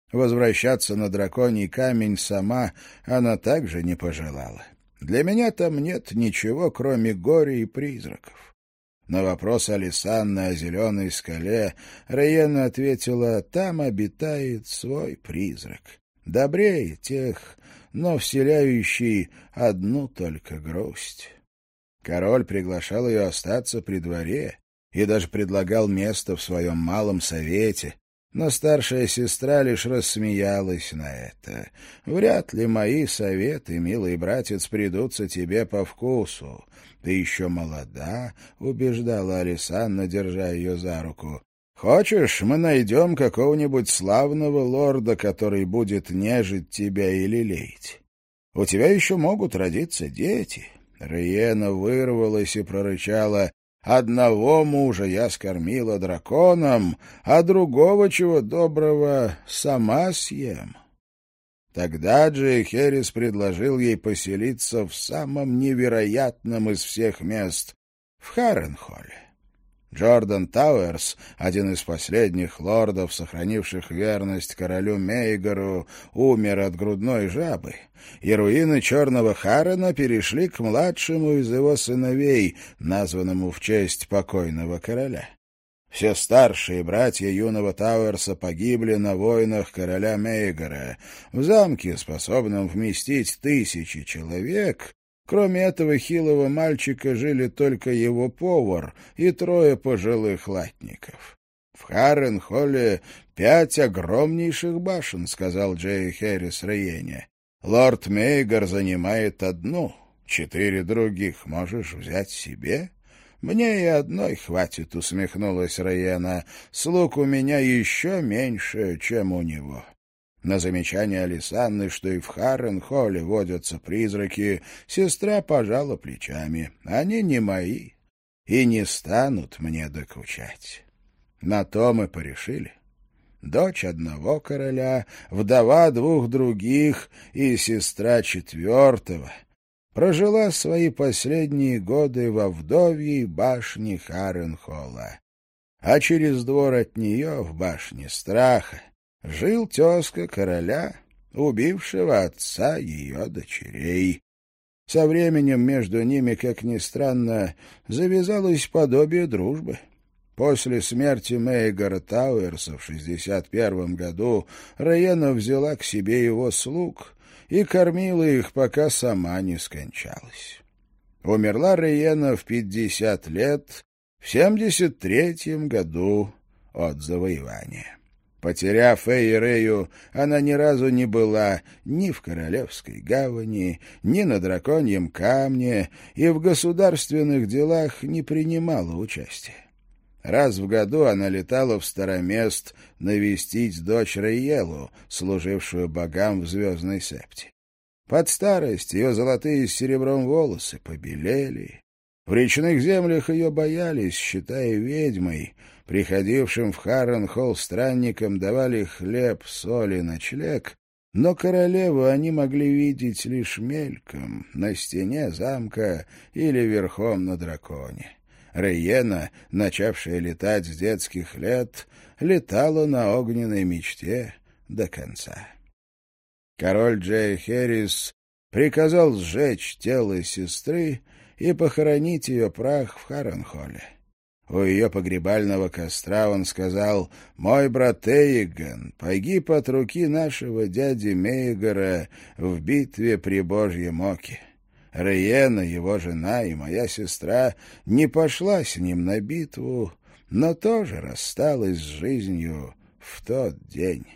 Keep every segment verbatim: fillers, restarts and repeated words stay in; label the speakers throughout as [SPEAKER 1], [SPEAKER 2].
[SPEAKER 1] Возвращаться на драконий камень сама она также не пожелала. Для меня там нет ничего, кроме горя и призраков. На вопрос Алисанны о зеленой скале Райена ответила: там обитает свой призрак, добрее тех, но вселяющий одну только грусть. Король приглашал ее остаться при дворе и даже предлагал место в своем малом совете, но старшая сестра лишь рассмеялась на это. «Вряд ли мои советы, милый братец, придутся тебе по вкусу. Ты еще молода», — убеждала Алисанна, держа ее за руку. «Хочешь, мы найдем какого-нибудь славного лорда, который будет нежить тебя и лелеять? У тебя еще могут родиться дети». Райена вырвалась и прорычала: «Одного мужа я скормила драконом, а другого, чего доброго, сама съем». Тогда Джей Херрис предложил ей поселиться в самом невероятном из всех мест — в Харренхолле. Джордан Тауэрс, один из последних лордов, сохранивших верность королю Мейгару, умер от грудной жабы, и руины Черного Харрена перешли к младшему из его сыновей, названному в честь покойного короля. Все старшие братья юного Тауэрса погибли на войнах короля Мейгара. В замке, способном вместить тысячи человек, кроме этого хилого мальчика, жили только его повар и трое пожилых латников. «В Харренхолле пять огромнейших башен», — сказал Джей Херрис Райене. «Лорд Мейгар занимает одну, четыре других можешь взять себе». «Мне и одной хватит», — усмехнулась Райена. «Слуг у меня еще меньше, чем у него». На замечание Алисанны, что и в Харренхолле водятся призраки, сестра пожала плечами. «Они не мои и не станут мне докучать». На то мы порешили. Дочь одного короля, вдова двух других и сестра четвертого прожила свои последние годы во вдовьей башне Харренхолла. А через двор от нее, в башне Страха, жил тезка короля, убившего отца ее дочерей. Со временем между ними, как ни странно, завязалось подобие дружбы. После смерти Мейгара Тауэрса в шестьдесят первом году Райена взяла к себе его слуг и кормила их, пока сама не скончалась. Умерла Райена в пятьдесят лет, в семьдесят третьем году от завоевания. Потеряв Эйрею, она ни разу не была ни в Королевской гавани, ни на Драконьем камне и в государственных делах не принимала участия. Раз в году она летала в Старомест навестить дочь Райелу, служившую богам в Звездной Септе. Под старость ее золотые с серебром волосы побелели. В речных землях ее боялись, считая ведьмой. Приходившим в Харренхолл странникам давали хлеб, соль и ночлег, но королеву они могли видеть лишь мельком, на стене замка или верхом на драконе. Райена, начавшая летать с детских лет, летала на огненной мечте до конца. Король Джей Херрис приказал сжечь тело сестры и похоронить ее прах в Харренхолле. У ее погребального костра он сказал: «Мой брат Эйгон погиб от руки нашего дяди Мейгара в битве при Божьем Оке. Райена, его жена и моя сестра, не пошла с ним на битву, но тоже рассталась с жизнью в тот день».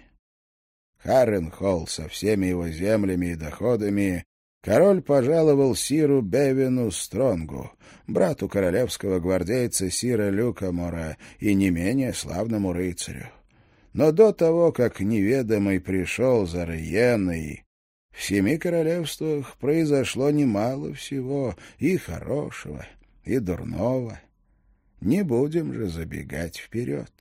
[SPEAKER 1] Харренхолл со всеми его землями и доходами король пожаловал сиру Бевину Стронгу, брату королевского гвардейца сира Люкамора и не менее славному рыцарю. Но до того, как неведомый пришел за Райеной, в семи королевствах произошло немало всего, и хорошего, и дурного. Не будем же забегать вперед.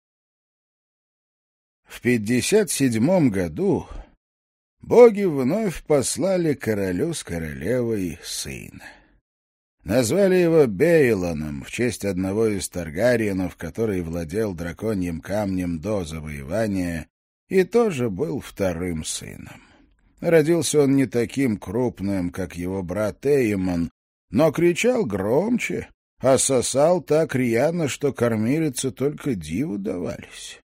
[SPEAKER 1] В пятьдесят седьмом году боги вновь послали королю с королевой сына. Назвали его Бейлоном в честь одного из Таргариенов, который владел драконьим камнем до завоевания и тоже был вторым сыном. Родился он не таким крупным, как его брат Эймон, но кричал громче, а сосал так рьяно, что кормилице только диву давались.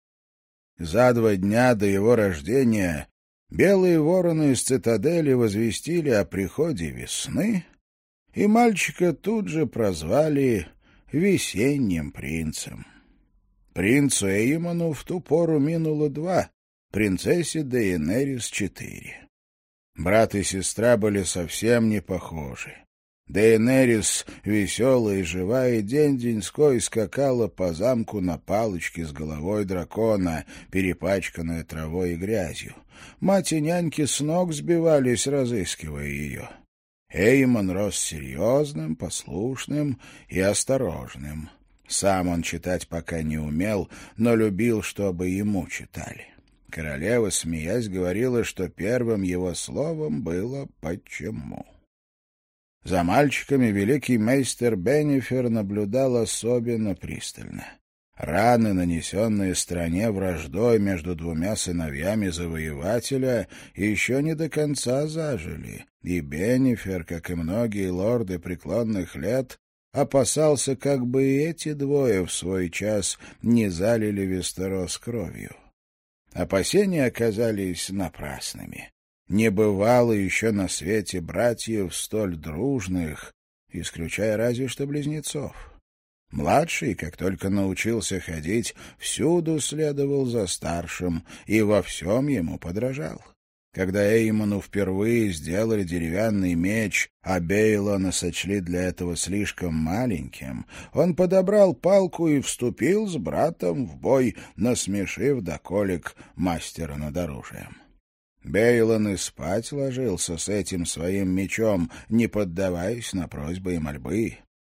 [SPEAKER 1] За два дня до его рождения белые вороны из цитадели возвестили о приходе весны, и мальчика тут же прозвали «Весенним принцем». Принцу Эймону в ту пору минуло два, принцессе Дейенерис — четыре. Брат и сестра были совсем не похожи. Дейенерис, веселая и живая, день-деньской скакала по замку на палочке с головой дракона, перепачканная травой и грязью. Мать и няньки с ног сбивались, разыскивая ее. Эймон рос серьезным, послушным и осторожным. Сам он читать пока не умел, но любил, чтобы ему читали. Королева, смеясь, говорила, что первым его словом было «почему». За мальчиками великий мейстер Беннифер наблюдал особенно пристально. Раны, нанесенные стране враждой между двумя сыновьями завоевателя, еще не до конца зажили, и Беннифер, как и многие лорды преклонных лет, опасался, как бы и эти двое в свой час не залили Вестерос кровью. Опасения оказались напрасными. Не бывало еще на свете братьев столь дружных, исключая разве что близнецов. Младший, как только научился ходить, всюду следовал за старшим и во всем ему подражал. Когда Эймону впервые сделали деревянный меч, а Бейлона сочли для этого слишком маленьким, он подобрал палку и вступил с братом в бой, насмешив до колик мастера над оружием. Бейлон и спать ложился с этим своим мечом, не поддаваясь на просьбы и мольбы.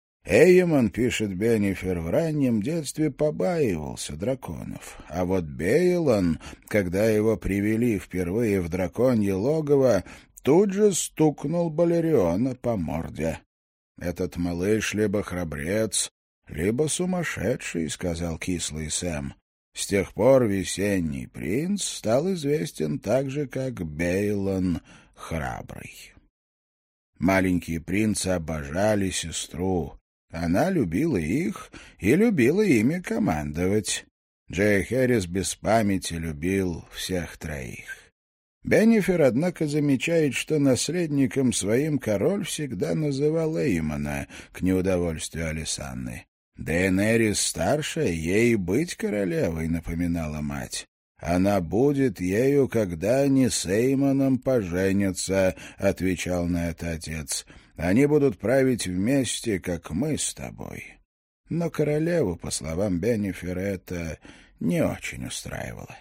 [SPEAKER 1] Эймон, пишет Беннифер, в раннем детстве побаивался драконов, а вот Бейлон, когда его привели впервые в драконье логово, тут же стукнул Балериона по морде. «Этот малыш либо храбрец, либо сумасшедший», — сказал кислый Сэм. С тех пор весенний принц стал известен так же, как Бейлон храбрый. Маленькие принцы обожали сестру. Она любила их и любила ими командовать. Джей Хэрис без памяти любил всех троих. Беннифер, однако, замечает, что наследником своим король всегда называл Эймона, к неудовольствию Алисанны. «Дейенерис старшая, ей быть королевой», — напоминала мать. «Она будет ею, когда они с Эймоном поженятся», — отвечал на это отец. «Они будут править вместе, как мы с тобой». Но королеву, по словам Беннифера, это не очень устраивало.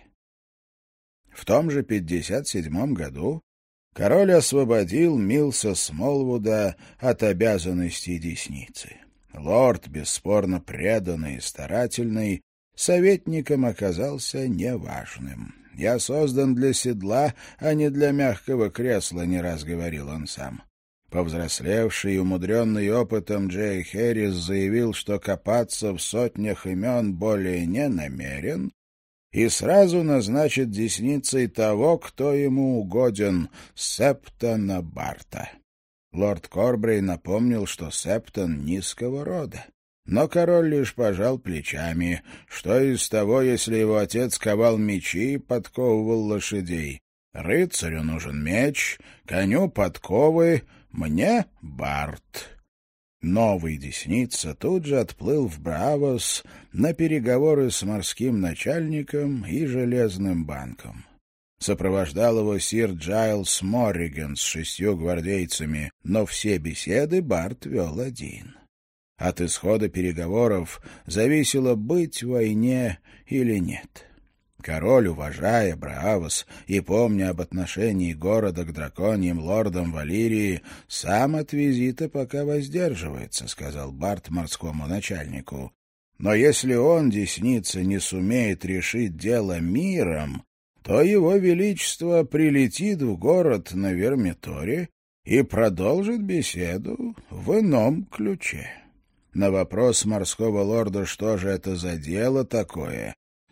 [SPEAKER 1] В том же пятьдесят седьмом году король освободил Милса Смолвуда от обязанностей десницы. Лорд, бесспорно преданный и старательный, советником оказался неважным. «Я создан для седла, а не для мягкого кресла», — не раз говорил он сам. Повзрослевший и умудренный опытом Джей Хэрис заявил, что копаться в сотнях имен более не намерен, и сразу назначит десницей того, кто ему угоден — Септона Барта. Лорд Корбрей напомнил, что Септон низкого рода. Но король лишь пожал плечами. Что из того, если его отец ковал мечи и подковывал лошадей? Рыцарю нужен меч, коню подковы, мне — Барт. Новый десница тут же отплыл в Браавос на переговоры с морским начальником и железным банком. Сопровождал его сир Джайлс Морриган с шестью гвардейцами, но все беседы Барт вел один. От исхода переговоров зависело, быть в войне или нет. Король, уважая Браавос и помня об отношении города к драконьим лордам Валирии, сам от визита пока воздерживается, — сказал Барт морскому начальнику. Но если он, десница, не сумеет решить дело миром, то его величество прилетит в город на Вермиторе и продолжит беседу в ином ключе. На вопрос морского лорда, что же это за дело такое,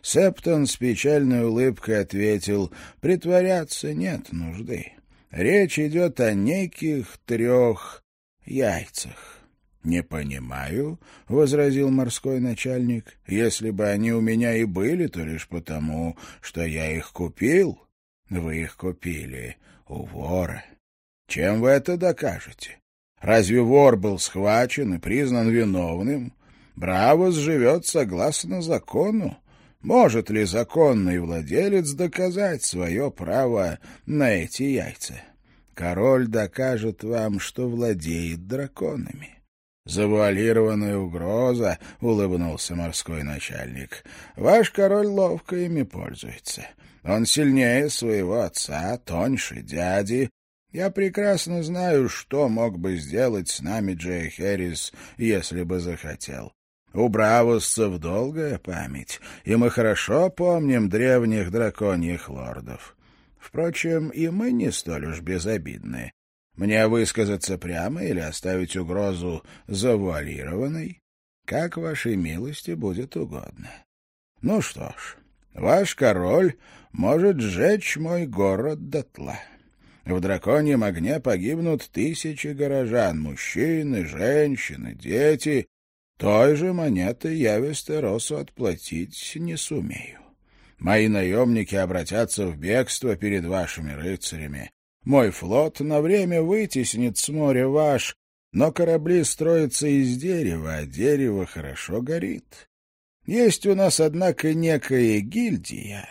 [SPEAKER 1] Септон с печальной улыбкой ответил: «Притворяться нет нужды. Речь идет о неких трех яйцах». «Не понимаю», — возразил морской начальник. «Если бы они у меня и были, то лишь потому, что я их купил». «Вы их купили у вора. Чем вы это докажете? Разве вор был схвачен и признан виновным? Бравос живет согласно закону. Может ли законный владелец доказать свое право на эти яйца? Король докажет вам, что владеет драконами». «Завуалированная угроза», — улыбнулся морской начальник. «Ваш король ловко ими пользуется. Он сильнее своего отца, тоньше дяди. Я прекрасно знаю, что мог бы сделать с нами Джей Хэррис, если бы захотел. У бравосцев долгая память, и мы хорошо помним древних драконьих лордов. Впрочем, и мы не столь уж безобидны. Мне высказаться прямо или оставить угрозу завуалированной? Как вашей милости будет угодно. Ну что ж, ваш король может сжечь мой город дотла. В драконьем огне погибнут тысячи горожан, мужчины, женщины, дети. Той же монетой я Вестеросу отплатить не сумею. Мои наемники обратятся в бегство перед вашими рыцарями. Мой флот на время вытеснит с моря ваш, но корабли строятся из дерева, а дерево хорошо горит. Есть у нас, однако, некая гильдия,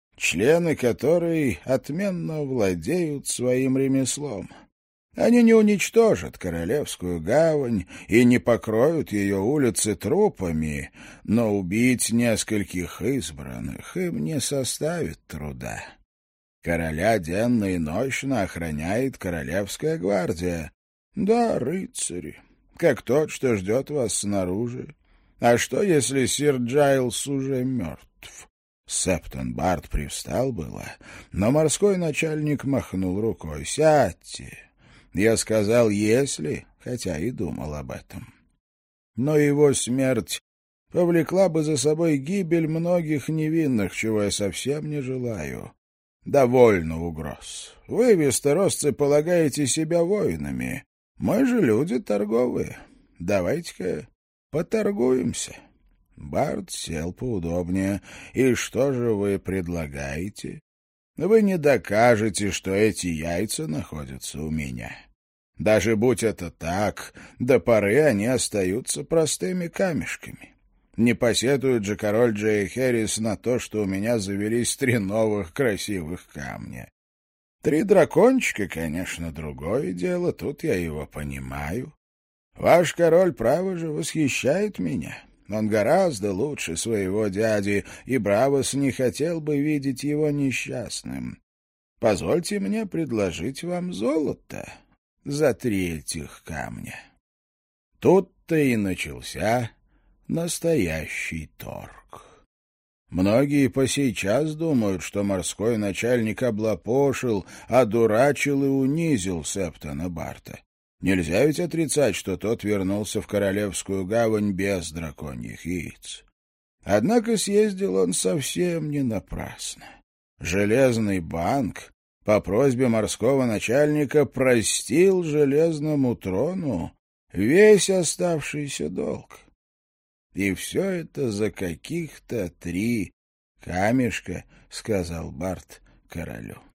[SPEAKER 1] члены которой отменно владеют своим ремеслом. Они не уничтожат Королевскую гавань и не покроют ее улицы трупами, но убить нескольких избранных им не составит труда. Короля денно и ночно охраняет Королевская гвардия. Да, рыцари, как тот, что ждет вас снаружи. А что, если сир Джайлс уже мертв? Септон Барт привстал было, но морской начальник махнул рукой. «Сядьте!» Я сказал «если», хотя и думал об этом. Но его смерть повлекла бы за собой гибель многих невинных, чего я совсем не желаю. Довольно угроз. Вы, вестеросцы, полагаете себя воинами. Мы же люди торговые. Давайте-ка поторгуемся. Барт сел поудобнее. И что же вы предлагаете? Вы не докажете, что эти яйца находятся у меня. Даже будь это так, до поры они остаются простыми камешками. Не посетует же король Джей Хэррис на то, что у меня завелись три новых красивых камня. Три дракончика, конечно, другое дело, тут я его понимаю. Ваш король, право же, восхищает меня. Он гораздо лучше своего дяди, и Бравос не хотел бы видеть его несчастным. Позвольте мне предложить вам золото за три этих камня». Тут-то и начался настоящий торг. Многие по сей час думают, что морской начальник облапошил, одурачил и унизил Септона Барта. Нельзя ведь отрицать, что тот вернулся в Королевскую гавань без драконьих яиц. Однако съездил он совсем не напрасно. Железный банк по просьбе морского начальника простил Железному трону весь оставшийся долг. И все это за каких-то три камешка, — сказал Барт королю.